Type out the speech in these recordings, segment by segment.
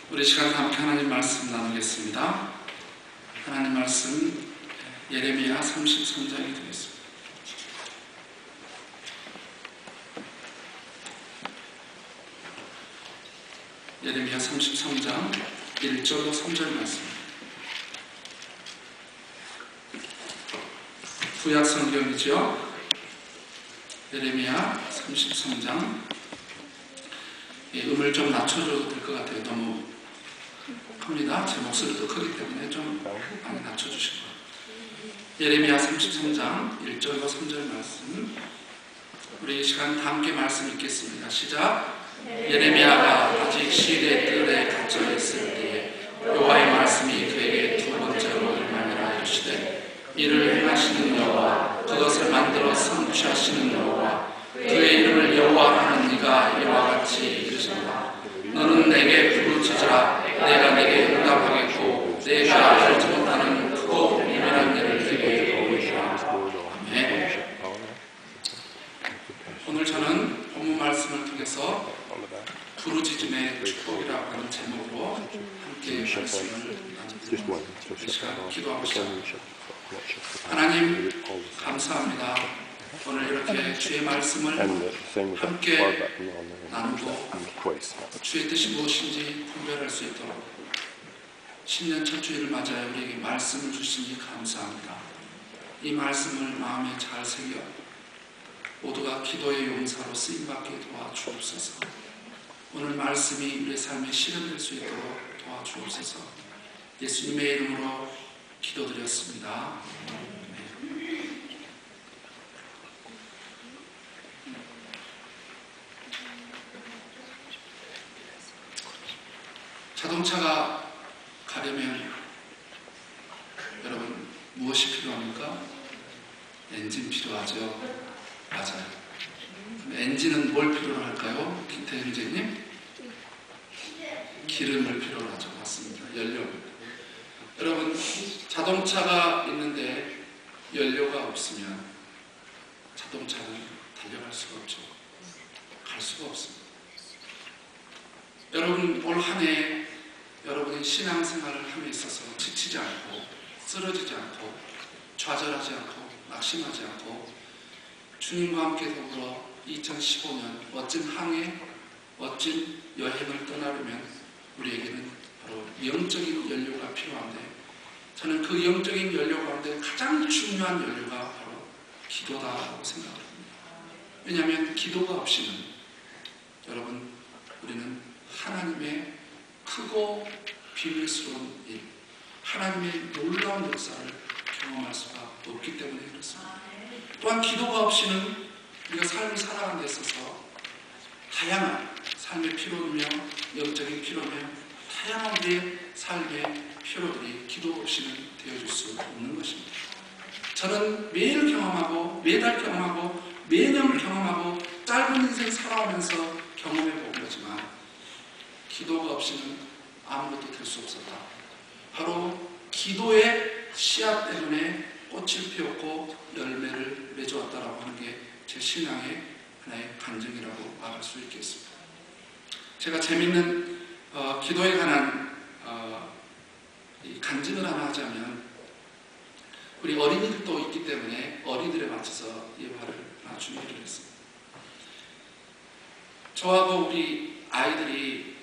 우리 시간 함께 하나님 말씀 나누겠습니다. 하나님 말씀 예레미야 33장이 되겠습니다. 예레미야 33장 1절로 3절 말씀. 구약 성경이죠. 예레미야 33장. 음을 좀 낮춰줘도 될 것 같아요. 너무 큽니다. 제 목소리도 크기 때문에 좀 많이 낮춰주시고. 예레미야 33장 1절과 3절 말씀. 우리 이 시간 다 함께 말씀 읽겠습니다. 시작. 예레미야가 아직 시대 뜰에 갇혀 있을 때에 여호와의 말씀이 그에게 두 번째로 임하니라. 이르시되 이를 행하시는 여호와, 그것을 만들어 성취하시는 여호와, 그의 이름을 여호와라는 네가 이와 같이 이르신다. 너는 내게 부르짖으라. 내가 내게 응답하겠고 내가 알지 못하는 크고 비밀한 일을 내게 보이리라. 아멘. 오늘 저는 본문 말씀을 통해서 부르짖음의 축복이라고 하는 제목으로 함께 말씀을 나누고 이 시간 기도합시다. 하나님 감사합니다. 오늘 이렇게 주의 말씀을 함께 나누고 주의 뜻이 무엇인지 분별할 수 있도록 신년 첫 주일을 맞아야 우리에게 말씀을 주시니 감사합니다. 이 말씀을 마음에 잘 새겨 모두가 기도의 용사로 쓰임받게 도와주옵소서. 오늘 말씀이 우리의 삶에 실현될 수 있도록 도와주옵소서. 예수님의 이름으로 기도드렸습니다. 자동차가 가려면 여러분 무엇이 필요합니까? 엔진 필요하죠. 맞아요. 그럼 엔진은 뭘 필요로 할까요? 김태 형제님? 기름을 필요로 하죠. 맞습니다. 연료. 여러분 자동차가 있는데 연료가 없으면 자동차는 달려갈 수가 없죠. 갈 수가 없습니다. 여러분 올 한 해 여러분의 신앙생활을 함에 있어서 지치지 않고 쓰러지지 않고 좌절하지 않고 낙심하지 않고 주님과 함께 더불어 2015년 멋진 항해, 멋진 여행을 떠나려면 우리에게는 바로 영적인 연료가 필요한데, 저는 그 영적인 연료 가운데 가장 중요한 연료가 바로 기도다라고 생각합니다. 왜냐하면 기도가 없이는 여러분 우리는 하나님의 크고 비밀스러운 일, 하나님의 놀라운 역사를 경험할 수가 없기 때문에 그렇습니다. 또한 기도가 없이는 우리가 삶을 살아가는 데 있어서 다양한 삶의 피로며 영적인 피로며 다양한 우리의 삶의 피로들이 기도 없이는 되어줄 수 없는 것입니다. 저는 매일 경험하고 매달 경험하고 매년 경험하고 짧은 인생 살아오면서 경험해 본 거지만 기도가 없이는 아무것도 될 수 없었다. 바로 기도의 씨앗 때문에 꽃을 피웠고 열매를 맺어왔다라고 하는 게 제 신앙의 하나의 간증이라고 말할 수 있겠습니다. 제가 재밌는 기도에 관한 이 간증을 하나 하자면, 우리 어린이들도 있기 때문에 어린이들에 맞춰서 예화를 하나 준비를 했습니다. 저하고 우리 아이들이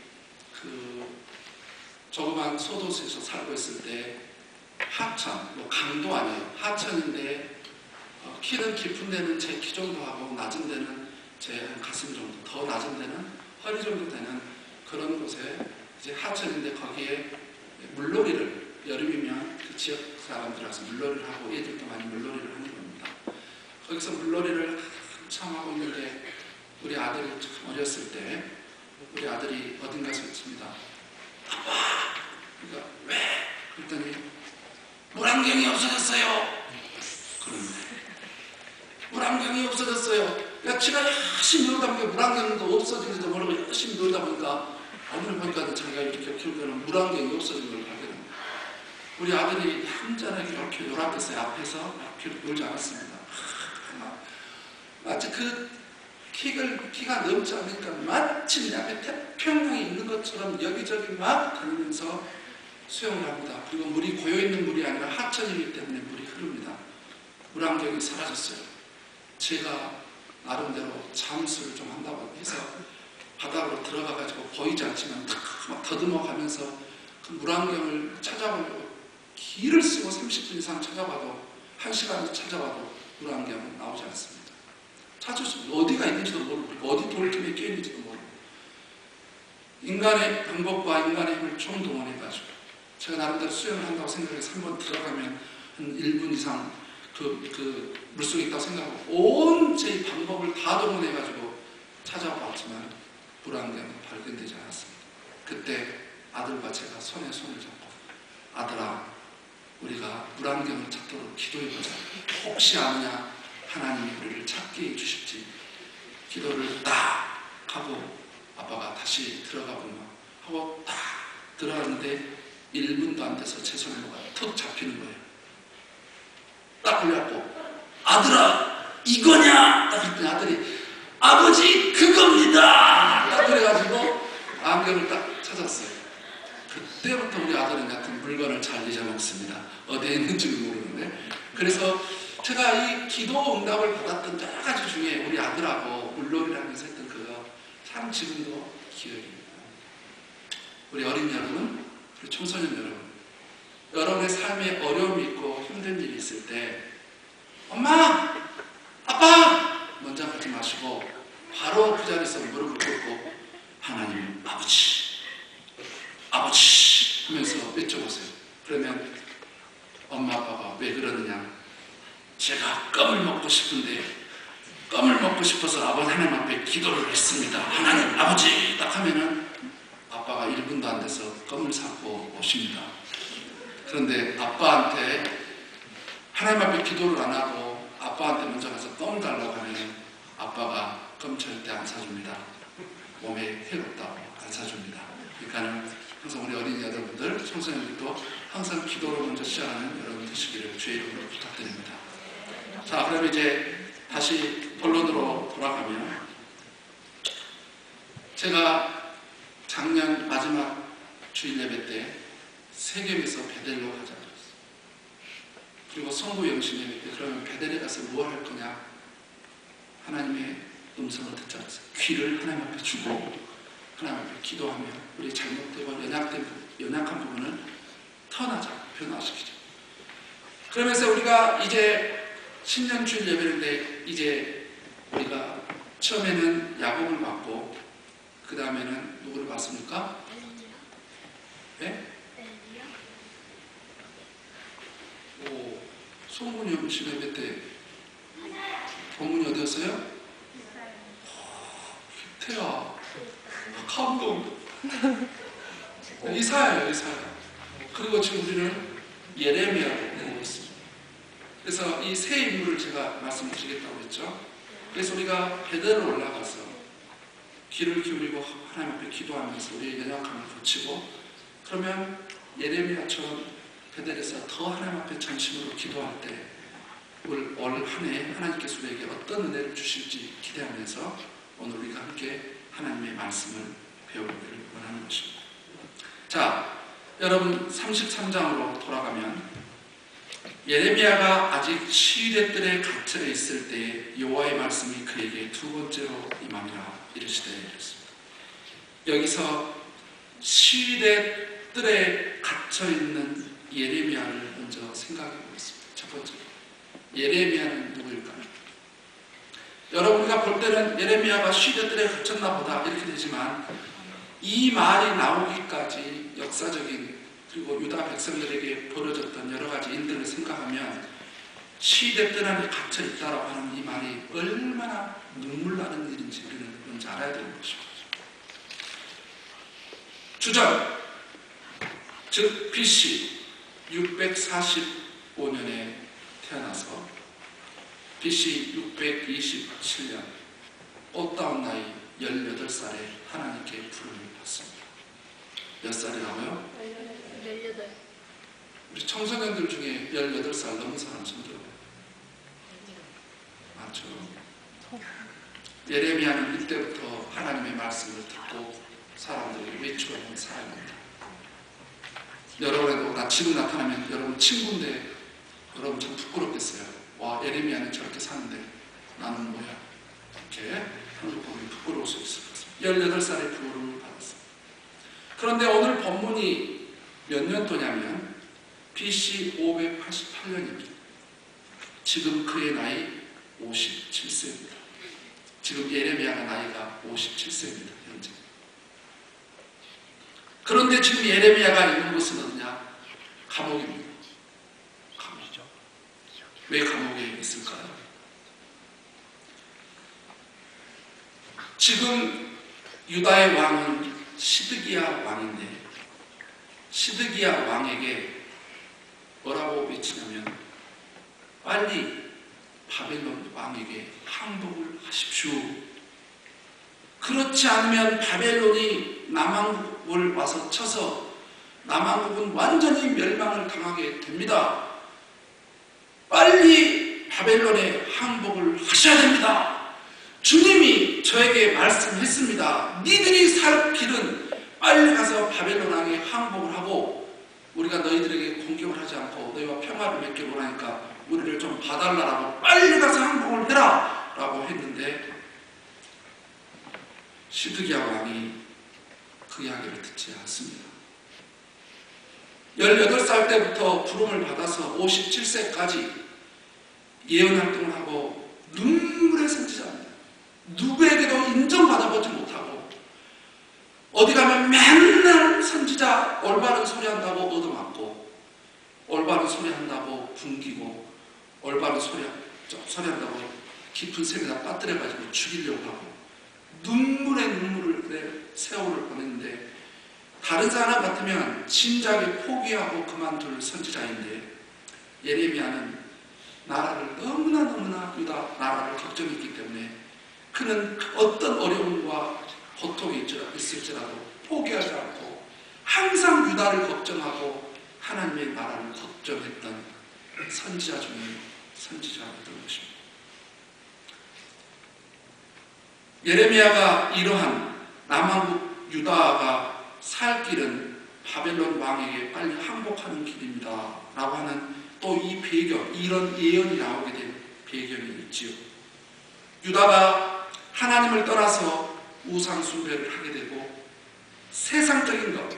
조그만 소도시에서 살고 있을 때 하천, 강도 아니에요. 하천인데 키는 깊은 데는 제 키 정도 하고 낮은 데는 제 가슴 정도, 더 낮은 데는 허리 정도 되는 그런 곳에 이제 하천인데 거기에 물놀이를 여름이면 그 지역 사람들 와서 물놀이를 하고 애들도 많이 물놀이를 하는 겁니다. 거기서 물놀이를 한참 하고 있는데 우리 아들이 참 어렸을 때 우리 아들이 어딘가서 있습니다. 아빠! 그러니까 왜? 그랬더니 물안경이 없어졌어요. 그런데 물안경이 없어졌어요. 야, 지가 열심히 놀다 보니까 물안경도 없어지는지도 모르고 열심히 놀다 보니까 오늘 보니까 자기가 이렇게 결국에는 물안경이 없어진 걸 발견합니다. 우리 아들이 한잔하게 이렇게 요란했어요. 앞에서 이렇게 놀지 않았습니다. 마치 그 키가 넘지 않으니까 마치 내 앞에 태평양이 있는 것처럼 여기저기 막 다니면서 수영을 합니다. 그리고 물이 고여있는 물이 아니라 하천이기 때문에 물이 흐릅니다. 물안경이 사라졌어요. 제가 나름대로 잠수를 좀 한다고 해서 바닥으로 들어가가지고 보이지 않지만 막 더듬어 가면서 그 물안경을 찾아보려고 길을 쓰고 30분 이상 찾아봐도 1시간 찾아봐도 물안경은 나오지 않습니다. 찾을 수 어디가 있는지도 모르고 어디 돌틈에 끼어있는지도 모르고 인간의 방법과 인간의 힘을 총동원해가지고 제가 나름대로 수영을 한다고 생각해서 한번 들어가면 한 1분 이상 그 물속에 있다고 생각하고 온 제 방법을 다 동원해가지고 찾아봤지만 물안경은 발견되지 않았습니다. 그때 아들과 제가 손에 손을 잡고 아들아 우리가 물안경을 찾도록 기도해보자. 혹시 아느냐 하나님이 우리를 찾게 해주실지. 기도를 딱 하고 아빠가 다시 들어가 보면 하고 딱 들어갔는데 1분도 안 돼서 제 손에 뭐가 툭 잡히는 거예요. 딱 걸려갖고 아들아 이거냐? 딱 그랬더니 아들이 아버지 그겁니다. 딱 그래가지고 안경을 딱 찾았어요. 그때부터 우리 아들은 같은 물건을 잘 잊어먹습니다. 어디에 있는지도 모르는데. 그래서 제가 이 기도 응답을 받았던 여러 가지 중에 우리 아들하고 물놀이라면서 했던 그거 참 지금도 기억이 나요. 우리 어린 여러분, 우리 청소년 여러분, 여러분의 삶에 어려움이 있고 힘든 일이 있을 때 엄마! 아빠! 먼저 하지 마시고 바로 그 자리에서 무릎을 꿇고 하나님 아버지 아버지 하면서 외쳐보세요. 그러면 엄마 아빠가 왜 그러느냐, 제가 껌을 먹고 싶은데 껌을 먹고 싶어서 아버지 하나님 앞에 기도를 했습니다. 하나님 아버지 딱 하면은 아빠가 1분도 안 돼서 껌을 사고 오십니다. 그런데 아빠한테 하나님 앞에 기도를 안 하고 아빠한테 먼저 가서 껌 달라고 하면 아빠가 껌 절대 안 사줍니다. 몸에 해롭다고 안 사줍니다. 그러니까 항상 우리 어린이 여러분들, 청소년들도 항상 기도로 먼저 시작하는 여러분 되시기를 주의 이름으로 부탁드립니다. 자, 그럼 이제 다시 본론으로 돌아가면 제가 작년 마지막 주일 예배 때 세겜에서 베델로 가자 그랬어요. 그리고 성부 영신 예배 때 그러면 베델에 가서 뭐 할 거냐, 하나님의 음성을 듣자 그랬어요. 귀를 하나님 앞에 주고 하나님 앞에 기도하며 우리 잘못되고 연약한 부분을 터나자, 변화시키자. 그러면서 우리가 이제 신년 주일 예배인데 이제 우리가 처음에는 야곱을 받고 그 다음에는 누구를 받습니까? 네? 오, 송문이 형신 예배 때 본문이 어디였어요? 태아 감동. 이사야예요, 이사야. 그리고 지금 우리는 예레미야를 보고 있습니다. 그래서 이 세 인물을 제가 말씀드리겠다고 했죠. 그래서 우리가 베델로 올라가서 귀를 기울이고 하나님 앞에 기도하면서 우리의 연약함을 고치고, 그러면 예레미야처럼 베델에서 더 하나님 앞에 전심으로 기도할 때 올 한 해 하나님께서 우리에게 어떤 은혜를 주실지 기대하면서 오늘 우리가 함께 하나님의 말씀을 배우기를 원하는 것입니다. 자, 여러분 33장으로 돌아가면 예레미야가 아직 시위대 뜰에 갇혀 있을 때 여호와의 말씀이 그에게 두 번째로 임하니라 이르시되 이랬습니다. 여기서 시위대 뜰에 갇혀 있는 예레미야를 먼저 생각해 보겠습니다. 첫 번째로 예레미야는 누구일까요? 여러분, 우리가 볼 때는 예레미야가 시위대 뜰에 갇혔나 보다 이렇게 되지만 이 말이 나오기까지 역사적인 그리고 유다 백성들에게 벌어졌던 여러 가지 일들을 생각하면 시위대 뜰 안에 갇혀 있다라고 하는 이 말이 얼마나 눈물 나는 일인지 우리는 먼저 알아야 되는 것입니다. 주전, 즉 BC 645년에 태어나서 BC 627년 꽃다운 나이 18살에 하나님께 부름을 받습니다. 몇 살이라고요? 18. 우리 청소년들 중에 18살 넘은 사람 손 들어요. 많죠? 예레미야는 이때부터 하나님의 말씀을 듣고 사람들에게 외치고 있는 사람입니다. 여러분에도 나 지금 나타나면 여러분 친구인데 여러분 좀 부끄럽겠어요. 와, 예레미야는 저렇게 사는데 나는 뭐야? 이렇게 한국 보면 부끄러울 수 있을 것입니다. 18살의 부름을 받았습니다. 그런데 오늘 본문이 몇 년도냐면 BC 588년입니다. 지금 그의 나이 57세입니다. 지금 예레미야가 나이가 57세입니다. 현재. 그런데 지금 예레미야가 있는 곳은 어디냐? 감옥입니다. 감옥이죠. 왜 감옥에 있을까요? 지금 유다의 왕은 시드기야 왕인데 시드기야 왕에게 뭐라고 외치냐면 빨리 바벨론 왕에게 항복을 하십시오. 그렇지 않으면 바벨론이 남왕국을 와서 쳐서 남왕국은 완전히 멸망을 당하게 됩니다. 빨리 바벨론에 항복을 하셔야 됩니다. 주님이 저에게 말씀했습니다. 니들이 살 길은 빨리 가서 바벨론 왕에 항복을 하고 우리가 너희들에게 공격을 하지 않고 너희와 평화를 맺기를 원하니까 우리를 좀 봐달라고 빨리 가서 항복을 해라 라고 했는데 시드기야 왕이 그 이야기를 듣지 않습니다. 18살 때부터 부름을 받아서 57세까지 예언활동을 하고 눈물의 선지자입니다. 누구에게도 인정받아보지 못하고 어디 가면 맨날 선지자 올바른 소리 한다고 얻어맞고 올바른 소리 한다고 굶기고 올바른 소리 한다고 깊은 샘에다 빠뜨려가지고 죽이려고 하고 눈물의 눈물을 내 세월을 보냈는데 다른 사람 같으면 진작에 포기하고 그만둘 선지자인데 예레미야는 나라를 너무나 유다 나라를 걱정했기 때문에 그는 어떤 어려움과 고통이 있을지라도 포기하지 않고 항상 유다를 걱정하고 하나님의 나라를 걱정했던 선지자 중에 선지자였던 것입니다. 예레미야가 이러한 남왕국 유다가 살 길은 바벨론 왕에게 빨리 항복하는 길입니다 라고 하는 또 이 배경, 이런 예언이 나오게 된 배경이 있지요. 유다가 하나님을 떠나서 우상 숭배를 하게 되고 세상적인 것,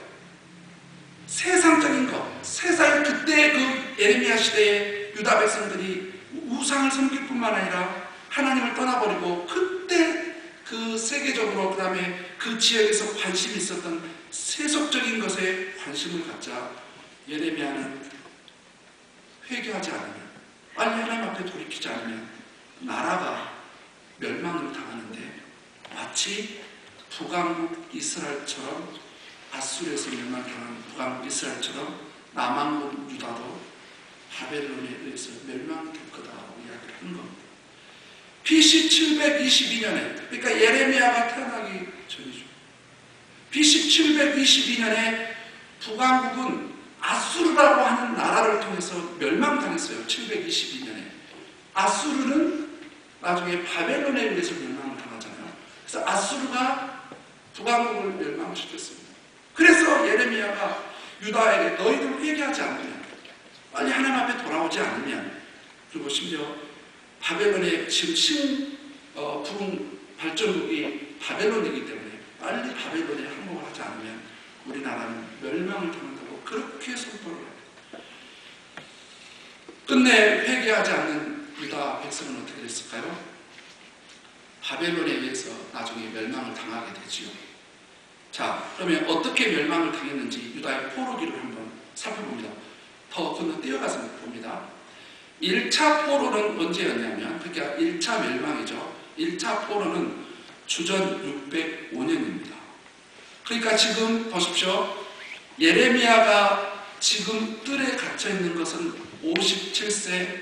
세상 그때 그 예레미야 시대에 유다 백성들이 우상을 섬길 뿐만 아니라 하나님을 떠나버리고 그때 그 세계적으로 그 다음에 그 지역에서 관심이 있었던 세속적인 것에 관심을 갖자 예레미야는 회개하지 않으면 빨리 하나님 앞에 돌이키지 않으면 나라가 멸망을 당하는데 마치 북왕국 이스라엘처럼 아수르에서 멸망당한 북왕국 이스라엘처럼 남왕국 유다도 바벨론에 의해서 멸망될 거다라고 이야기를 한 겁니다. BC 722년에 그러니까 예레미야가 태어나기 전이죠. BC 722년에 북왕국은 아수르라고 하는 나라를 통해서 멸망당했어요. 722년에 아수르는 나중에 바벨론에 의해서 멸망을 당하잖아요. 그래서 아수르가 북왕국을 멸망시켰습니다. 그래서 예레미야가 유다에게 너희들 회개하지 않으면 빨리 하나님 앞에 돌아오지 않으면 그리고 심지어 바벨론의 지금 부흥 발전국이 바벨론이기 때문에 빨리 바벨론에 항복을 하지 않으면 우리나라는 멸망을 당한다고 그렇게 선포를 합니다. 끝내 회개하지 않는 유다 백성은 어떻게 됐을까요? 바벨론에 의해서 나중에 멸망을 당하게 되지요. 자, 그러면 어떻게 멸망을 당했는지 유다의 포로기를 한번 살펴봅니다. 더 건너뛰어가서 봅니다. 1차 포로는 언제였냐면 그러니까 1차 멸망이죠. 1차 포로는 주전 605년입니다. 그러니까 지금 보십시오. 예레미야가 지금 뜰에 갇혀있는 것은 57세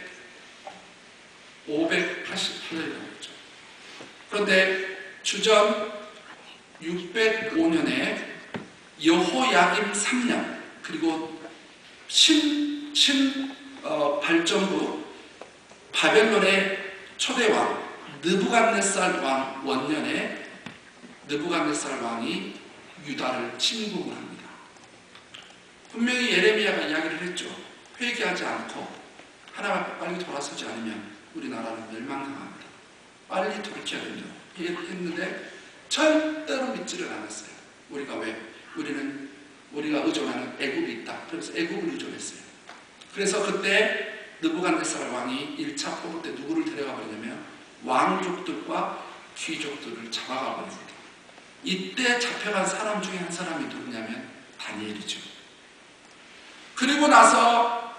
588년이었죠. 그런데 주전 605년에 여호야김 3년 그리고 발전부 바벨론의 초대왕 느부갓네살 왕 원년에 느부갓네살 왕이 유다를 침공을 합니다. 분명히 예레미야가 이야기를 했죠. 회개하지 않고 하나님 앞에 빨리 돌아서지 않으면 우리나라는 멸망당합니다. 빨리 돌이켜야 된다 했는데 절대로 믿지를 않았어요. 우리가 의존하는 애굽이 있다. 그래서 애굽을 의존했어요. 그래서 그때 느부갓네살 왕이 1차 포로 때 누구를 데려가 버리냐면 왕족들과 귀족들을 잡아가 버립니다. 이때 잡혀간 사람 중에 한 사람이 누구냐면 다니엘이죠. 그리고 나서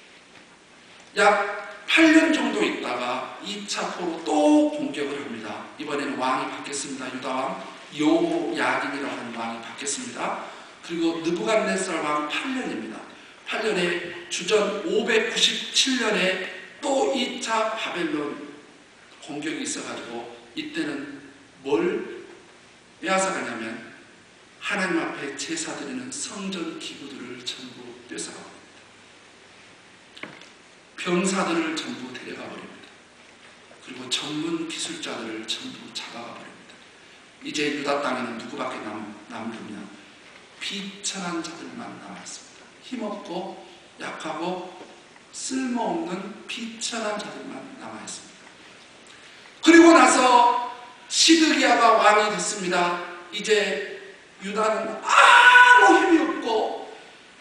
약 8년 정도 있다가 2차 포로 또 공격을 합니다. 이번에는 왕이 바뀌었습니다. 유다왕 요야긴이라고 하는 왕이 바뀌었습니다. 그리고 느부갓네살 왕 8년입니다. 8년에 주전 597년에 또 2차 바벨론 공격이 있어가지고 이때는 뭘 빼앗아가냐면 하나님 앞에 제사드리는 성전 기구들을 전부 뺏어가버립니다. 병사들을 전부 데려가 버립니다. 그리고 전문 기술자들을 전부 잡아가 버립니다. 이제 유다 땅에는 누구밖에 남느냐? 비천한 자들만 남아있습니다. 힘없고 약하고 쓸모없는 비천한 자들만 남아있습니다. 그리고 나서 시드기야가 왕이 됐습니다. 이제 유다는 아무 힘이 없고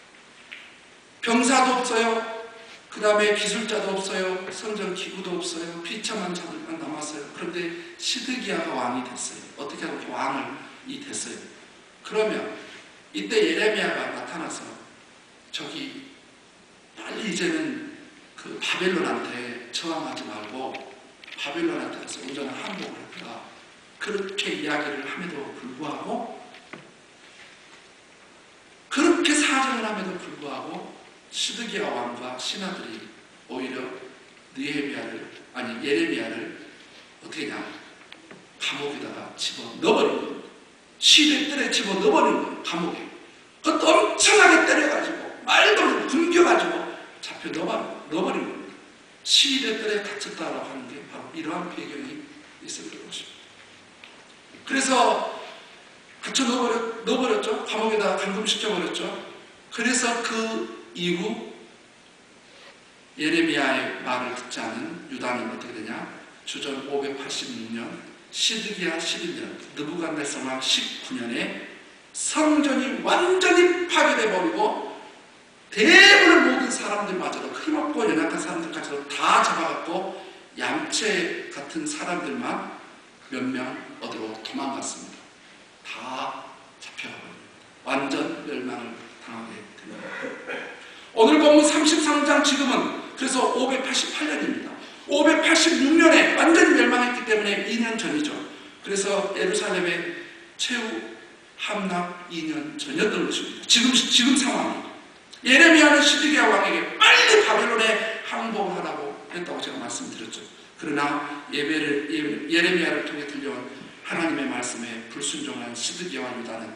병사도 없어요. 그 다음에 기술자도 없어요. 성전 기구도 없어요. 비참한 자들만 남았어요. 그런데 시드기야가 왕이 됐어요. 어떻게 하면 왕이 됐어요. 그러면 이때 예레미야가 나타나서 저기 빨리 이제는 그 바벨론한테 저항하지 말고 바벨론한테 가서 온전한 항복을 했다. 그렇게 이야기를 함에도 불구하고 그렇게 사정을 함에도 불구하고 시드기야 왕과 신하들이 오히려 예레미야를 어떻게 했냐? 감옥에다가 집어 넣어버린 거예요. 시대뜰에 집어 넣어버린 거예요. 감옥에. 그것도 엄청나게 때려가지고 말도 안 되고 굶겨가지고 잡혀 넣어버린 겁니다. 시대뜰에 갇혔다라고 하는 게 바로 이러한 배경이 있었던 것입니다. 그래서 갇혀 넣어버렸죠. 감옥에다 감금시켜버렸죠. 그래서 그 이후 예레미야의 말을 듣지 않은 유다는 어떻게 되냐? 주전 586년 시드기야 11년 느부갓네살 왕 19년에 성전이 완전히 파괴돼 버리고 대부분의 모든 사람들마저도 힘없고 연약한 사람들까지도 다 잡아갔고 얌체 같은 사람들만 몇 명 어디로 도망갔습니다. 다 잡혀가버립니다. 완전 멸망을 당하게 됩니다. 오늘 본문 33장 지금은 그래서 588년입니다. 586년에 완전히 멸망했기 때문에 2년 전이죠. 그래서 예루살렘의 최후 함락 2년 전이었던 것입니다. 지금 상황이. 예레미야는 시드기야 왕에게 빨리 바벨론에 항복을 하라고 했다고 제가 말씀드렸죠. 그러나 예레미야를 통해 들려온 하나님의 말씀에 불순종한 시드기야와 유다는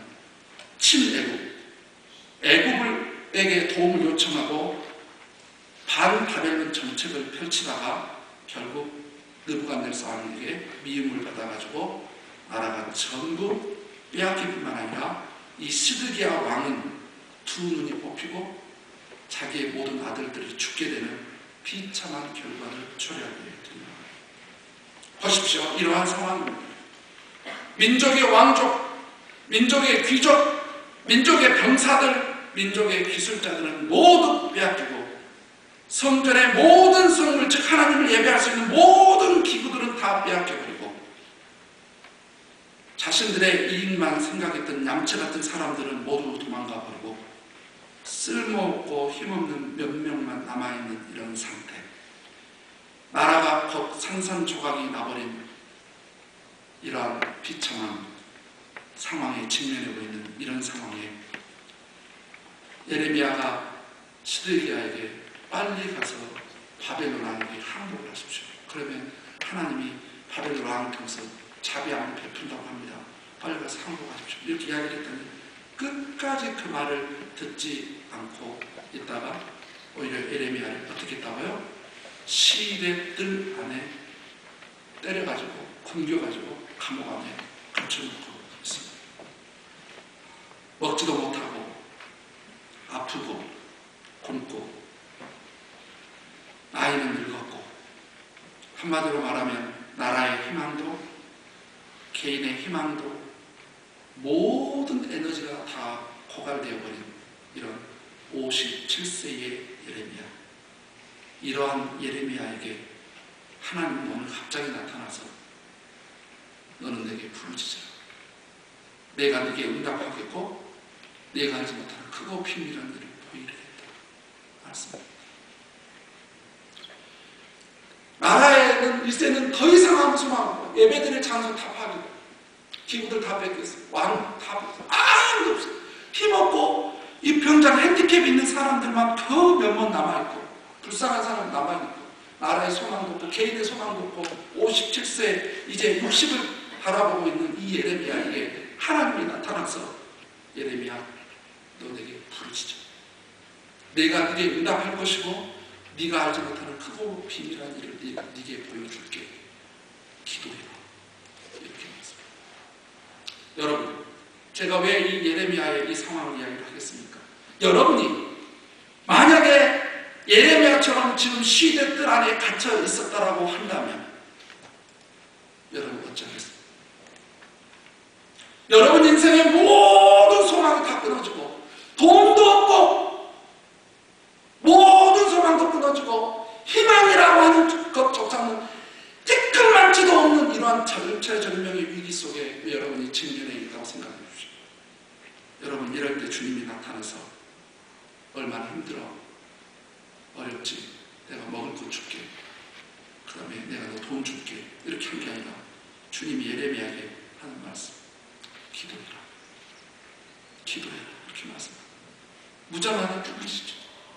애굽에게 도움을 요청하고 반바벨론 정책을 펼치다가 결국 느부갓네살 왕에게 미움을 받아가지고 나라가 전부 빼앗길 뿐만 아니라 이 시드기야 왕은 두 눈이 뽑히고 자기의 모든 아들들이 죽게 되는 비참한 결과를 초래하게 됩니다. 보십시오. 이러한 상황입니다. 민족의 왕족, 민족의 귀족, 민족의 병사들, 민족의 기술자들은 모두 빼앗기고 성전의 모든 성물, 즉 하나님을 예배할 수 있는 모든 기구들은 다 빼앗겨버리고 자신들의 이익만 생각했던 얌체 같은 사람들은 모두 도망가버리고 쓸모없고 힘없는 몇 명만 남아있는 이런 상태. 나라가 곧 산산조각이 나버린 이러한 비참한 상황에 직면하고 있는 이런 상황에 예레미야가 시드기야에게 빨리 가서 바벨론 왕에게 항복을 하십시오. 그러면 하나님이 바벨론 왕을 통해서 자비함을 베푼다고 합니다. 빨리 가서 항복하십시오. 이렇게 이야기를 했더니 끝까지 그 말을 듣지 않고 있다가 오히려 예레미야를 어떻게 했다고요? 시대뜰 안에 때려가지고 굶겨가지고 감옥 안에 갇혀놓고 있습니다. 먹지도 못하고 아프고 굶고 나이는 늙었고 한마디로 말하면 나라의 희망도 개인의 희망도 모든 에너지가 다 고갈되어 버린 이런 57세의 예레미야. 이러한 예레미야에게 하나님은 오늘 갑자기 나타나서 너는 내게 부르짖으라. 내가 네게 응답하겠고 내가 알지 못하는 크고 비밀한 일을 보이리겠다. 말씀입니다. 나라에는 이제는 더 이상 아무 소망 없고 예배드릴 장소 다 파괴되고 기구들 다 뺏겼어요. 왕 다 뺏겼어요. 아무도 없어요. 힘없고 이 병장 핸디캡 있는 사람들만 겨우 몇몇 남아있고 불쌍한 사람 남아있고 나라의 소망도 없고 개인의 소망도 없고 57세 이제 60을 바라보고 있는 이 예레미야에게 하나님이 나타나서 예레미야 너 내게 부르짖어. 내가 네게 응답할 것이고 네가 알지 못하는 크고 비밀한 일을 네게 보여줄게. 기도해라. 이렇게 말씀합니다. 여러분, 제가 왜 이 예레미야의 이 상황을 이야기를 하겠습니까? 여러분이 만약에 예레미야처럼 지금 시대 뜰 안에 갇혀 있었다라고 한다면 여러분 어쩌겠습니까? 여러분 인생의 모든 소망이 다 끊어지고 돈도 없고 모든 소망도 끊어지고 희망이라고 하는 것조차는 티끌만치도 없는 이러한 절체절명의 위기 속에 여러분이 직면해 있다고 생각해 주십시오. 여러분 이럴 때 주님이 나타나서 얼마나 힘들어 어렵지 내가 먹을 것 줄게 그 다음에 내가 너 돈 줄게 이렇게 한 게 아니라 주님이 예레미야에게 하는 말씀 기도해라 기도해라 이렇게 말씀합니다. 무장하는 부르시죠.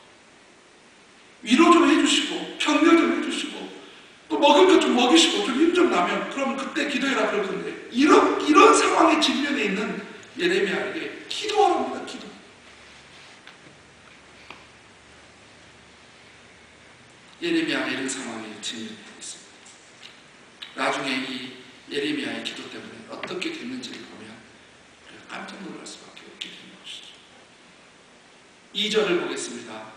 위로 좀 해주시고 격려 좀 해주시고 또 먹을 것 좀 먹이시고 좀 힘 좀 나면 그러면 그때 기도해라 그럴 건데 이런 상황에 직면해 있는 예레미야에게 기도하랍니다. 기도. 예레미야가 이런 상황에 직면해 있습니다. 나중에 이 예레미야의 기도 때문에 어떻게 됐는지를 보면 깜짝 놀랄 수밖에 없게 되는 것이죠. 2절을 보겠습니다.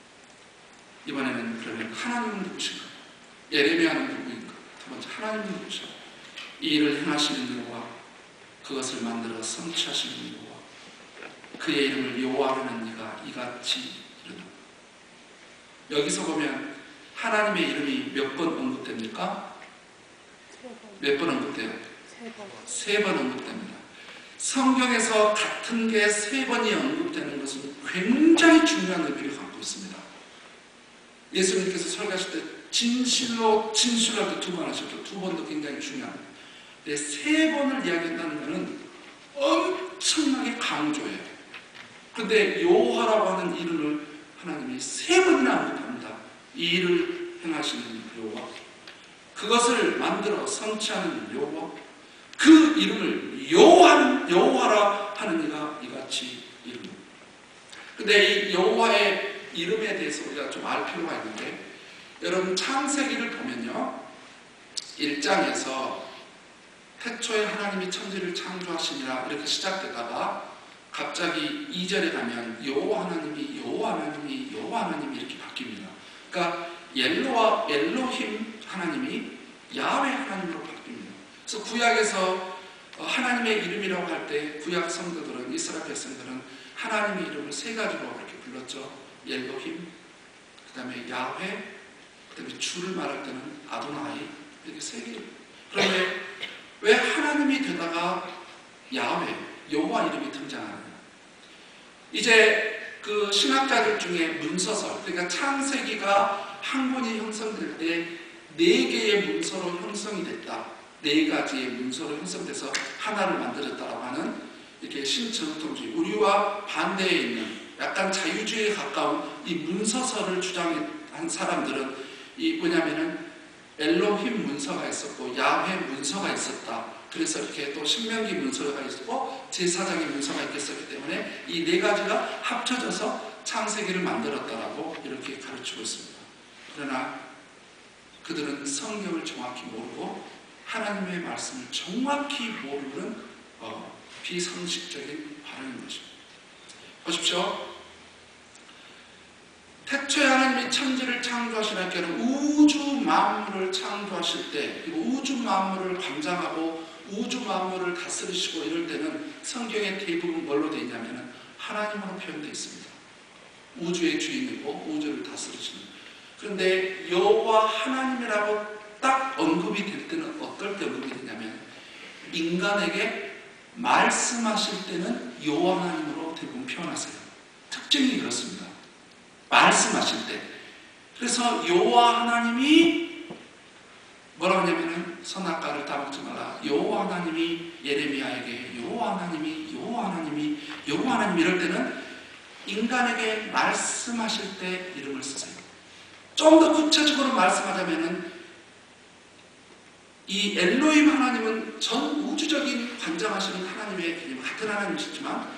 이번에는 그러면 하나님은 누구신가? 예레미야는 누구인가? 두 번째 하나님은 누구신가? 이 일을 행하시는 여호와 그것을 만들어 성취하시는 여호와 그의 이름을 여호와라는 이가 이같이 이르노라. 여기서 보면 하나님의 이름이 몇 번 언급됩니까? 몇 번 언급돼요? 3번 언급됩니다. 성경에서 같은 게 3번이 언급되는 것은 굉장히 중요한 의미를 갖고 있습니다. 예수님께서 설교하실 때 진실로 진실하게 2번 하셨죠. 2번도 굉장히 중요합니다. 근데 3번을 이야기한다는 것은 엄청나게 강조해요. 그런데 여호와라고 하는 이름을 하나님이 3번이나 언급합니다. 이 일을 행하시는 여호와 그것을 만들어 성취하는 여호와 그 이름을 여호와라 하는 이가 이같이 이릅니다. 근데 이 여호와의 이름에 대해서 우리가 좀 알 필요가 있는데 여러분 창세기를 보면요 1장에서 태초에 하나님이 천지를 창조하시니라 이렇게 시작되다가 갑자기 2절에 가면 여호와 하나님이 이렇게 바뀝니다. 그러니까 엘로힘 하나님이 야훼 하나님으로 바뀝니다. 그래서 구약에서 하나님의 이름이라고 할 때 구약 성도들은 이스라엘 백성들은 하나님의 이름을 3가지로 이렇게 불렀죠. 엘로힘, 그 다음에 야훼, 그 다음에 주를 말할 때는 아도나이 이렇게 3개. 그런데 왜 하나님이 되다가 야훼, 여호와 이름이 등장하느냐? 이제 그 신학자들 중에 문서설, 그러니까 창세기가 한 권이 형성될 때 4개의 문서로 형성이 됐다. 4가지의 문서로 형성돼서 하나를 만들었다라고 하는 이렇게 신정통주의, 우리와 반대에 있는 약간 자유주의에 가까운 이 문서설을 주장한 사람들은 이 뭐냐면은 엘로힘 문서가 있었고 야훼 문서가 있었다. 그래서 이렇게 또 신명기 문서가 있었고 제사장의 문서가 있었기 때문에 이 4가지가 합쳐져서 창세기를 만들었다라고 이렇게 가르치고 있습니다. 그러나 그들은 성경을 정확히 모르고 하나님의 말씀을 정확히 모르는 비상식적인 발언인 것입니다. 보십시오. 태초에 하나님이 천지를 창조하시나 깨는 우주 만물을 창조하실 때, 그리고 우주 만물을 관장하고 우주 만물을 다스리시고 이럴 때는 성경의 대부분 뭘로 되어 있냐면 하나님으로 표현되어 있습니다. 우주의 주인이고 우주를 다스리시는. 그런데 여호와 하나님이라고 딱 언급이 될 때는 어떨 때 언급이 되냐면 인간에게 말씀하실 때는 여호와 하나님으로 대부분 표현하세요. 특징이 그렇습니다. 말씀하실 때. 그래서 여호와 하나님이 뭐라고 하냐면은 선악과를 따먹지 마라. 여호와 하나님이 예레미야에게 여호와 하나님이 이럴 때는 인간에게 말씀하실 때 이름을 쓰세요. 좀 더 구체적으로 말씀하자면은 이 엘로힘 하나님은 전 우주적인 관장하시는 하나님의 개념, 같은 하나님이시지만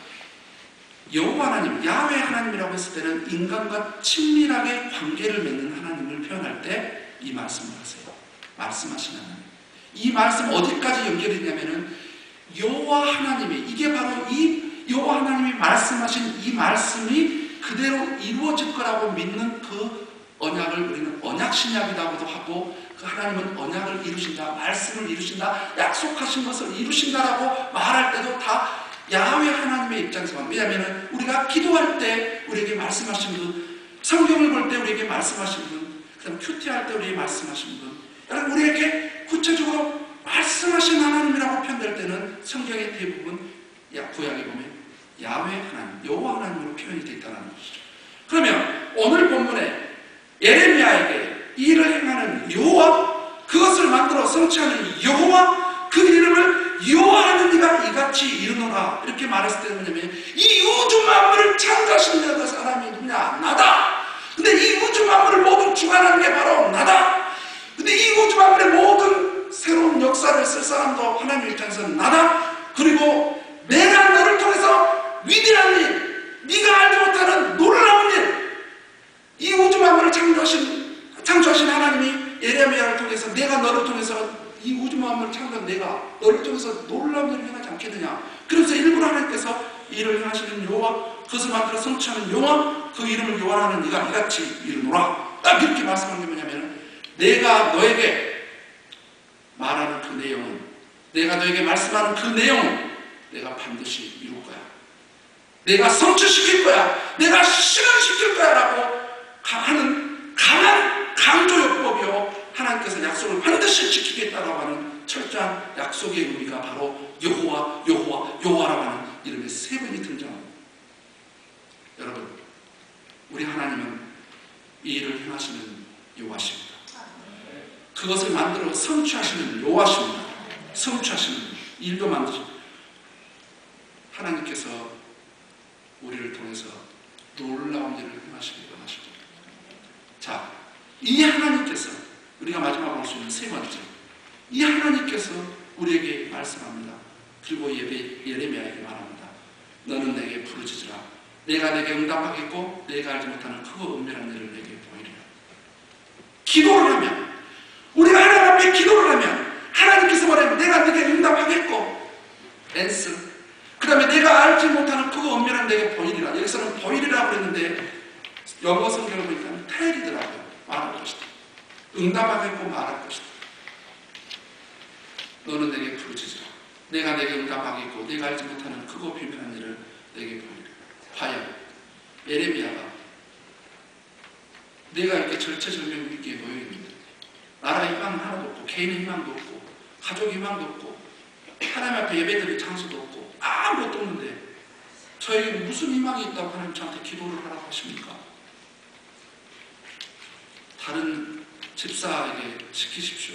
여호와 하나님, 야훼 하나님이라고 했을 때는 인간과 친밀하게 관계를 맺는 하나님을 표현할 때 이 말씀을 하세요. 말씀하시는 하나님. 이 말씀 어디까지 연결이 되냐면은 여호와 하나님이, 이게 바로 이 여호와 하나님이 말씀하신 이 말씀이 그대로 이루어질 거라고 믿는 그 언약을 우리는 언약신약이라고도 하고, 그 하나님은 언약을 이루신다, 말씀을 이루신다, 약속하신 것을 이루신다라고 말할 때도 다 야훼 하나님의 입장에서만. 왜냐하면 우리가 기도할 때 우리에게 말씀하신 분, 성경을 볼 때 우리에게 말씀하신 분, 그 다음 큐티할 때 우리에게 말씀하신 분, 여러분 우리에게 구체적으로 말씀하신 하나님이라고 표현될 때는 성경의 대부분 구약에 보면 야훼 하나님, 여호와 하나님으로 표현이 되어 있다는 것이죠. 그러면 오늘 본문에 예레미야에게 이 일을 행하는 여호와, 그것을 만들어 성취하는 여호와, 그 이름을 여호와하는 이가 이같이 이르노라, 이렇게 말했을 때는 뭐냐면 이 우주 만물을 창조하신 그 사람이 누구냐? 나다. 근데 이 우주 만물을 모두 주관하는 게 바로 나다. 근데 이 우주 만물의 모든 새로운 역사를 쓸 사람도 하나님 입장에서는 나다. 그리고 내가 너를 통해서 위대한 일, 네가 알지 못하는 놀라운 일, 이 우주 만물을 창조하신 하나님이 예레미야를 통해서 내가 너를 통해서 이 우주 만물을 창조한 내가 너를 통해서 놀라운 일을 행하지 않겠느냐. 그래서 일부러 하나님께서 일을 행하시는 여호와, 그것을 만들어 성취하는 여호와, 그 이름을 여호와라는 네가 이같이 이르노라. 딱 이렇게 말씀하는 게 뭐냐면 내가 너에게 말하는 그 내용은, 내가 너에게 말씀하는 그 내용은 내가 반드시 이룰 거야. 내가 성취시킬 거야. 내가 실현시킬 거야 라고 하는 강한 강조요법이요, 하나님께서 약속을 반드시 지키겠다라고 하는 철저한 약속의 의미가 바로 여호와, 여호와, 여호와라고 하는 이름의 세 번이 등장합니다. 여러분, 우리 하나님은 이 일을 행하시는 여호와십니다. 그것을 만들어 성취하시는 여호와십니다. 성취하시는 일도 만드십니다. 하나님께서 우리를 통해서 놀라운 일을 행하시길 원하시죠. 자, 이 하나님께서, 우리가 마지막으로 할 수 있는 세 번째, 이 하나님께서 우리에게 말씀합니다. 그리고 예레미야에게 말합니다. 너는 내게 부르짖으라. 내가 내게 응답하겠고 내가 알지 못하는 크고 은밀한 일을 내게 보이리라. 기도를 하면, 우리가 하나님 앞에 기도를 하면 하나님께서 말하면 내가 내게 응답하겠고, answer. 그 다음에 내가 알지 못하는 크고 은밀한 내게 보이리라. 여기서는 보이리라고 그랬는데 영어 성경을 보니까 tell이더라고요. 말할 것이다. 응답하겠고 말할 것이다. 너는 내게 부르짖으라. 내가 내게 응답하겠고 내가 알지 못하는 크고 비밀한 일을 내게 보이리라. 과연 예레미야가 내가 이렇게 절체절명 있게 놓여있는데, 나라의 희망 하나도 없고 개인의 희망도 없고 가족의 희망도 없고 하나님 앞에 예배드릴 장소도 없고 아무것도 없는데 저에게 무슨 희망이 있다고 하나님 저한테 기도를 하라고 하십니까? 다른 집사에게 시키십시오.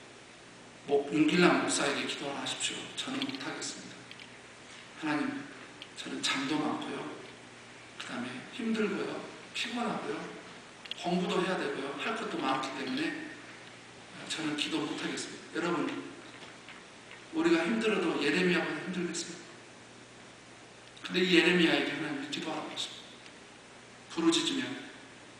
윤길남 목사에게 기도를 하십시오. 저는 못하겠습니다. 하나님, 저는 잠도 많고요, 그 다음에 힘들고요, 피곤하고요, 공부도 해야 되고요, 할 것도 많기 때문에 저는 기도 못하겠습니다. 여러분, 우리가 힘들어도 예레미야보다 힘들겠습니다. 근데 이 예레미야에게 하나님이 기도하라고 했습니다. 부르짖으면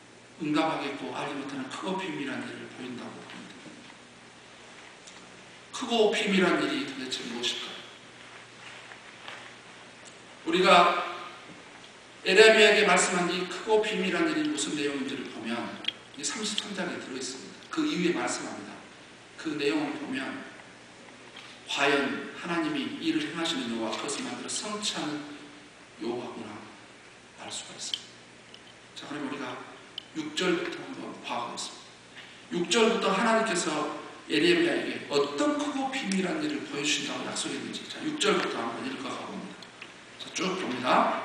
응답하겠고 알지 못하는 크고 비밀한 일을 보인다고 합니다. 크고 비밀한 일이 도대체 무엇일까요? 우리가 에레미야에게 말씀한 이 크고 비밀한 일이 무슨 내용인지를 보면 이 33장에 들어있습니다. 그 이후에 말씀합니다. 그 내용을 보면 과연 하나님이 이를 행하시는 여호와, 그것을 만들어 성취하는 여호와구나 알 수가 있습니다. 자, 그럼 우리가 6절부터 한번 봐보겠습니다. 6절부터 하나님께서 에레미야에게 어떤 크고 비밀한 일을 보여주신다고 약속했는지, 자, 6절부터 한번 읽어가 봅니다. 자, 쭉 봅니다.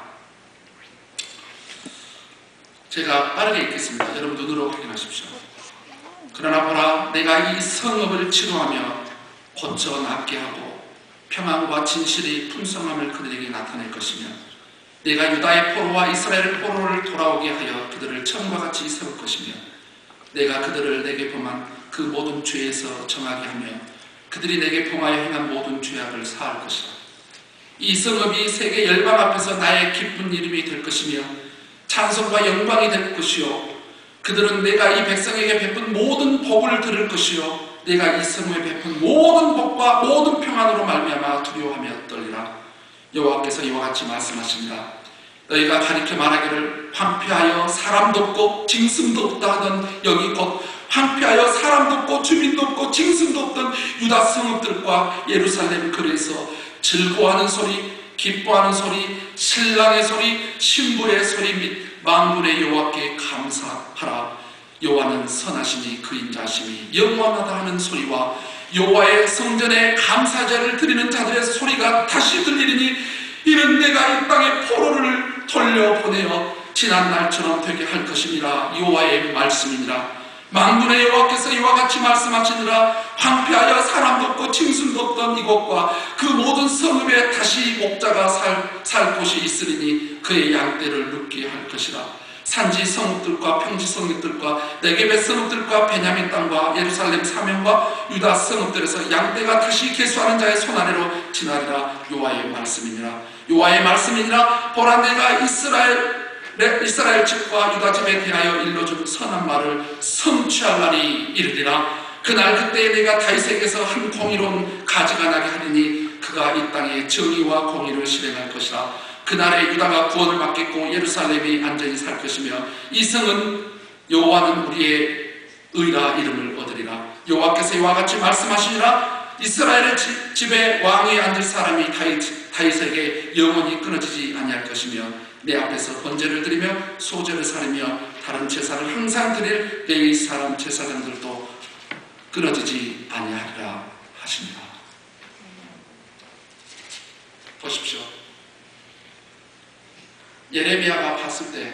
제가 빠르게 읽겠습니다. 여러분 눈으로 확인하십시오. 그러나 보라, 내가 이 성읍을 치료하며 고쳐 낫게 하고 평안과 진실이 풍성함을 그들에게 나타낼 것이며, 내가 유다의 포로와 이스라엘의 포로를 돌아오게 하여 그들을 처음과 같이 세울 것이며, 내가 그들을 내게 범한 그 모든 죄에서 정하게 하며 그들이 내게 범하여 행한 모든 죄악을 사할 것이라. 이 성읍이 세계 열방 앞에서 나의 기쁜 이름이 될 것이며 찬송과 영광이 될 것이요, 그들은 내가 이 백성에게 베푼 모든 복을 들을 것이요, 내가 이 성읍에 베푼 모든 복과 모든 평안으로 말미암아 두려워하며 떨리라. 여호와께서 이와 같이 말씀하십니다. 너희가 가리켜 말하기를 황폐하여 사람도 없고 징승도 없다 하던, 여기 곧 황폐하여 사람도 없고 주민도 없고 징승도 없던 유다 성읍들과 예루살렘 거리에서 즐거워하는 소리, 기뻐하는 소리, 신랑의 소리, 신부의 소리 및 만군의 여호와께 감사하라. 여호와는 선하시니 그 인자심이 영원하다 하는 소리와 여호와의 성전에 감사제를 드리는 자들의 소리가 다시 들리리니, 이는 내가 이 땅에 포로를 돌려보내어 지난 날처럼 되게 할 것이니라. 여호와의 말씀이니라. 만군의 여호와께서 이와 같이 말씀하시니라. 황폐하여 사람도 없고 징순도 없던 이곳과 그 모든 성읍에 다시 목자가 살 곳이 있으리니 그의 양떼를 눕게 할 것이라. 산지 성읍들과 평지 성읍들과 네겝의 성읍들과 베냐민 땅과 예루살렘 사면과 유다 성읍들에서 양떼가 다시 계수하는 자의 손아래로 지나리라. 여호와의 말씀이니라. 여호와의 말씀이니라. 보라, 내가 이스라엘 집과 유다 집에 대하여 일러준 선한 말을 성취할 날이 이르리라. 그날 그때에 내가 다윗에게서 한 공의로운 가지가 나게 하리니 그가 이 땅에 정의와 공의를 실행할 것이라. 그날에 유다가 구원을 받겠고 예루살렘이 안전히 살 것이며 이 성은 여호와는 우리의 의라 이름을 얻으리라. 여호와께서 이와 같이 말씀하시니라. 이스라엘의 집에 왕위에 앉을 사람이 다윗에게 영원히 끊어지지 아니할 것이며 내 앞에서 번제를 드리며 소제를 사르며 다른 제사를 항상 드릴 내 사람 제사장들도 끊어지지 아니하리라 하십니다. 보십시오. 예레미야가 봤을 때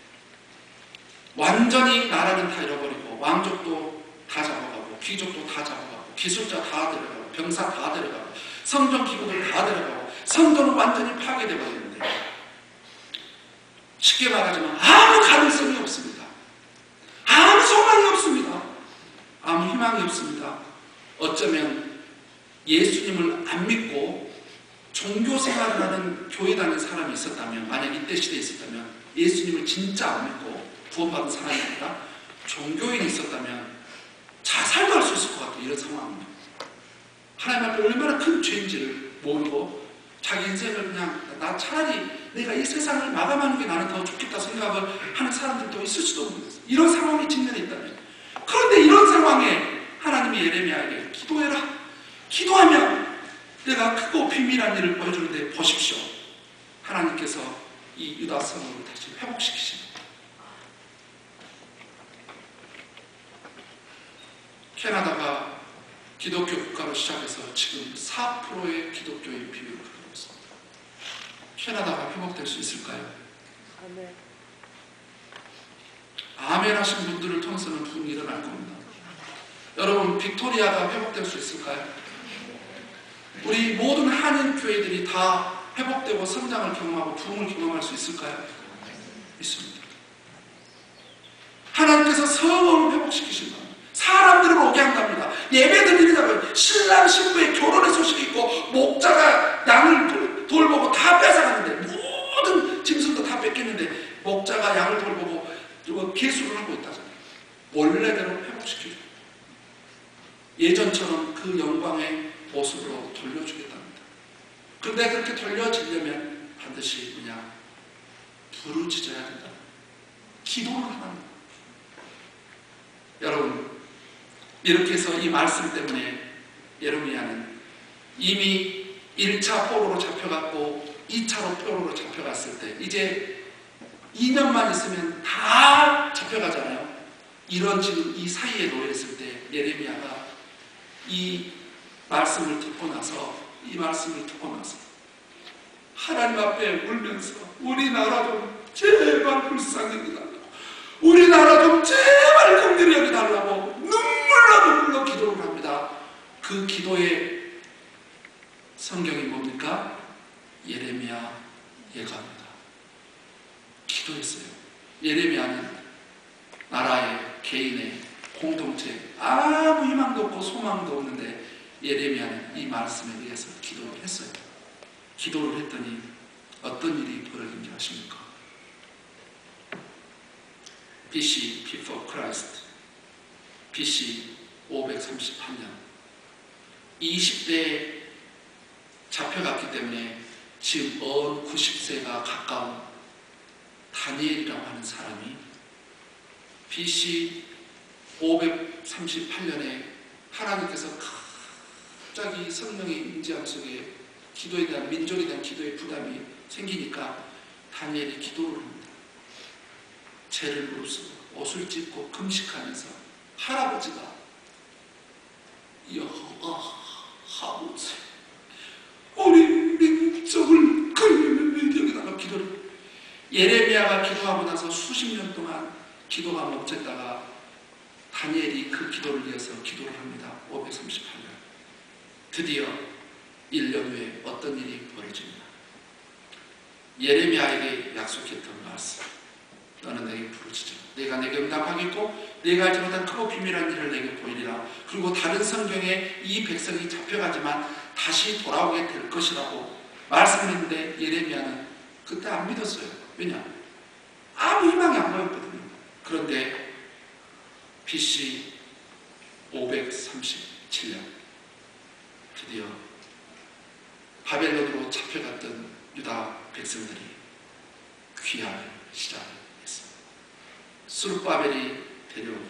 완전히 나라는 다 잃어버리고 왕족도 다 잡아가고 귀족도 다 잡아가고 기술자 다 데려가고 병사 다 데려가고 성전 기구들 다 데려가고 성전은 완전히 파괴되어 버리는데, 쉽게 말하자면 아무 가능성이 없습니다. 아무 소망이 없습니다. 아무 희망이 없습니다. 어쩌면 예수님을 안 믿고 종교 생활을 하는 교회 다니는 사람이 있었다면, 만약 이때 시대에 있었다면, 예수님을 진짜 안 믿고 구원받은 사람이 아니라 종교인이 있었다면 자살도 할 수 있을 것 같아요. 이런 상황입니다. 하나님 앞에 얼마나 큰 죄인지를 모르고 자기 인생을 그냥 나 차라리 내가 이 세상을 마감하는 게 나는 더 좋겠다 생각을 하는 사람들도 있을 수도 모르겠어요. 이런 상황이 직면해 있다면. 그런데 이런 상황에 하나님이 예레미야에게 기도해라. 기도하면 내가 크고 비밀한 일을 보여주는데, 보십시오. 하나님께서 이 유다 성읍을 다시 회복시키십니다. 캐나다가 기독교 국가로 시작해서 지금 4%의 기독교인 비율을 가지고 있습니다. 캐나다가 회복될 수 있을까요? 아멘. 아멘 하신 분들을 통해서는 부흥이 일어날 겁니다. 여러분, 빅토리아가 회복될 수 있을까요? 우리 모든 한인 교회들이 다 회복되고 성장을 경험하고 부흥을 경험할 수 있을까요? 있습니다. 하나님께서 성읍을 회복시키신다. 사람들을 오게 한답니다. 예배 드리려면 신랑 신부의 결혼의 소식이 있고 목자가 양을 돌보고 다 뺏어갔는데, 모든 짐승도 다 뺏겼는데 목자가 양을 돌보고 계수를 하고 있다잖아요. 원래대로 회복시키죠. 예전처럼 그 영광의 모습으로 돌려주겠답니다. 그런데 그렇게 돌려지려면 반드시 뭐냐? 부르짖어야 된다. 기도를 합니다. 여러분, 이렇게 해서 이 말씀 때문에 예레미야는 이미 1차 포로로 잡혀갔고 2차로 포로로 잡혀갔을 때 이제 2년만 있으면 다 잡혀가잖아요. 이런 지금 이 사이에 놓여 있을 때 예레미야가 이 말씀을 듣고 나서 하나님 앞에 울면서 우리나라 좀 제발 불쌍히 여기달라고, 우리나라 좀 제발 긍휼히 여기달라고 눈물로 기도를 합니다. 그 기도의 성경이 뭡니까? 예레미야 예가입니다. 기도했어요. 예레미야는 나라의, 개인의, 공동체 아무 희망도 없고 소망도 없는데 예레미야는 이 말씀에 의해서 기도를 했어요. 기도를 했더니 어떤 일이 벌어진 줄 아십니까? BC, Before Christ, BC 538년 20대에 잡혀갔기 때문에 지금 90세가 가까운 다니엘이라고 하는 사람이 BC 538년에 하나님께서 갑자기 성령의 임재함 속에 기도에 대한, 민족에 대한 기도의 부담이 생기니까 다니엘이 기도를 합니다. 죄를 무릅쓰고 옷을 찢고 금식하면서 할아버지가 여호와 아버지 우리 민족을 긍휼히 여기다가 기도를, 예레미야가 기도하고 나서 수십 년 동안 기도가 멈췄다가 다니엘이 그 기도를 이어서 기도를 합니다. 538년. 드디어 1년 후에 어떤 일이 벌어집니다. 예레미야에게 약속했던 말씀, 너는 내게 부르짖어 내가 내게 응답하겠고 내가 알지 못한 크고 비밀한 일을 내게 보이리라. 그리고 다른 성경에 이 백성이 잡혀가지만 다시 돌아오게 될 것이라고 말씀했는데 예레미야는 그때 안 믿었어요. 왜냐? 아무 희망이 안 보였거든요. 그런데 BC 537년 드디어 바벨론으로 잡혀갔던 유다 백성들이 귀환을 시작했습니다. 수르바벨이 데려오고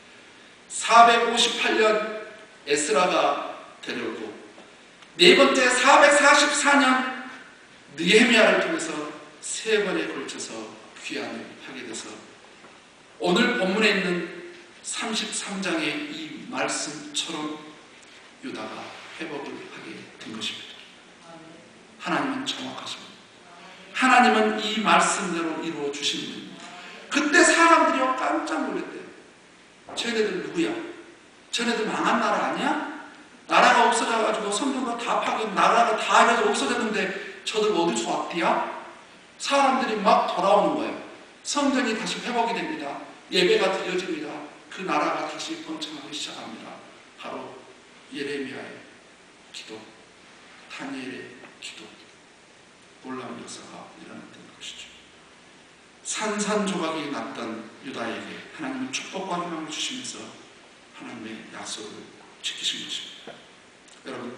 458년 에스라가 데려오고 네 번째 444년 느헤미야를 통해서 세 번에 걸쳐서 귀환을 하게 돼서 오늘 본문에 있는 33장의 이 말씀처럼 유다가 회복을 하게 된 것입니다. 하나님은 정확하십니다. 하나님은 이 말씀대로 이루어 주시는 분입니다. 그때 사람들이 깜짝 놀랐대요. 쟤네들 누구야? 쟤네들 망한 나라 아니야? 나라가 없어져가지고 성경도 다 파괴, 나라가 다 해가지고 없어졌는데 저들 어디서 왔디야? 사람들이 막 돌아오는 거예요. 성전이 다시 회복이 됩니다. 예배가 드려집니다. 그 나라가 다시 번창하기 시작합니다. 바로 예레미야의 기도, 다니엘의 기도, 놀라운 역사가 일어났던 것이죠. 산산조각이 났던 유다에게 하나님은 축복과 희망을 주시면서 하나님의 약속을 지키신 것입니다. 여러분,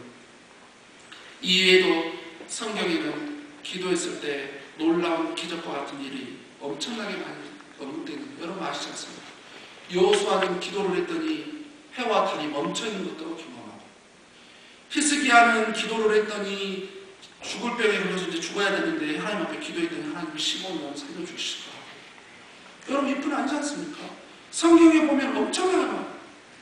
이외에도 성경에는 기도했을 때 놀라운 기적과 같은 일이 엄청나게 많이 언급되는, 여러분 아시지 않습니까? 여호수아는 기도를 했더니 해와 달이 멈춰있는 것도 경험하고, 히스기야는 기도를 했더니 죽을 병에 걸려서 이제 죽어야 되는데 하나님 앞에 기도했더니 하나님이 15년 살려주시더라고요. 여러분 이뿐 아니지 않습니까? 성경에 보면 엄청나게 많아요.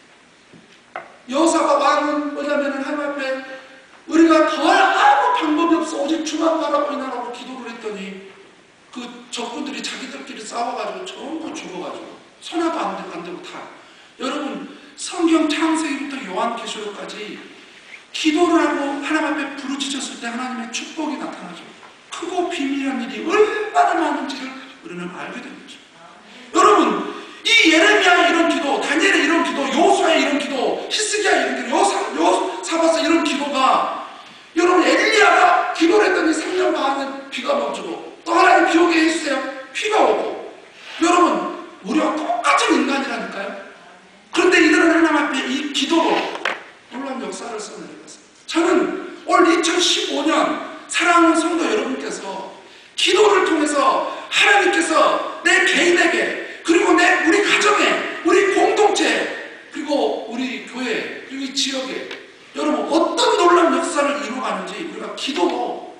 여호사가 왕은 뭐냐면 하나님 앞에 우리가 더 아무 방법이 없어 오직 주만 바라보이나라고 기도를 했더니 그 적군들이 자기들끼리 싸워가지고 전부 죽어가지고 선화도 안 되고 다. 여러분 성경 창세기부터 요한계시록까지 기도를 하고 하나님 앞에 부르짖었을 때 하나님의 축복이 나타나죠. 크고 비밀한 일이 얼마나 많은지를 우리는 알게 되는 거죠. 여러분 이 예레미야의 이런 기도, 다니엘의 이런 기도, 여호수아의 이런 기도, 히스기야의 이런 기도, 여호사밧의 이런 기도가, 여러분 엘리야가 기도를 했더니 3년 반은 비가 멈추고 또 하나님 비 오게 해주세요. 비가 오고. 여러분 우리와 똑같은 인간이라니까요. 그런데 이들은 하나님 앞에 이 기도로 놀라운 역사를 써내려갔어요.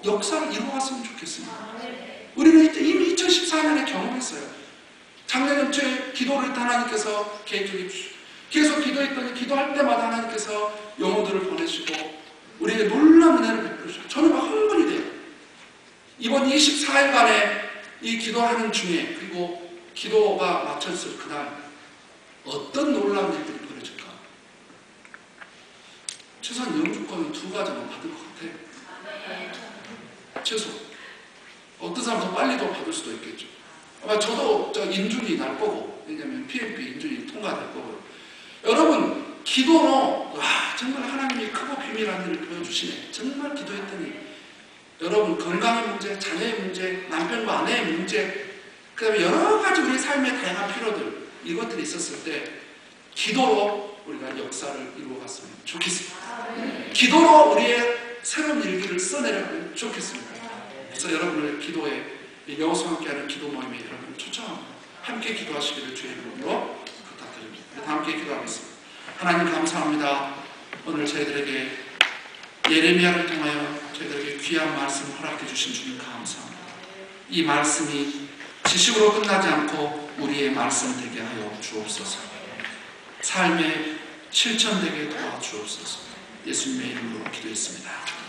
역사를 이루어갔으면 좋겠습니다. 우리는 이미 2014년에 경험했어요. 작년 연초에 기도를 했던 하나님께서 개인적인 계속 기도했더니 기도할 때마다 하나님께서 영혼들을 보내시고 우리에게 놀라운 은혜를 베풀으셔요. 저는 막 흥분이 돼요. 이번 24일간의 이 기도하는 중에 그리고 기도가 마쳤을 그날 어떤 놀라운 일들이 벌어질까? 최소한 영주권은 2가지만 받을 것 같아요. 최소. 어떤 사람 더 빨리 더 받을 수도 있겠죠. 아마 저도 인준이 날 거고, 왜냐면 PMP 인준이 통과될 거고요. 여러분, 기도로 정말 하나님이 크고 비밀한 일을 보여주시네. 정말 기도했더니 여러분 건강의 문제, 자녀의 문제, 남편과 아내의 문제, 그 다음에 여러 가지 우리 삶의 다양한 필요들, 이것들이 있었을 때 기도로 우리가 역사를 이루어갔으면 좋겠습니다. 기도로 우리의 새로운 일기를 써내려면 좋겠습니다. 그래서 여러분을 기도에 여호수와 함께하는 기도 모임에 여러분을 초청합니다. 함께 기도하시기를 주의 이름으로 부탁드립니다. 다 함께 기도하겠습니다. 하나님 감사합니다. 오늘 저희들에게 예레미야를 통하여 저희들에게 귀한 말씀을 허락해 주신 주님 감사합니다. 이 말씀이 지식으로 끝나지 않고 우리의 말씀 되게 하여 주옵소서. 삶에 실천되게 도와주옵소서. 예수님의 이름으로 기도했습니다.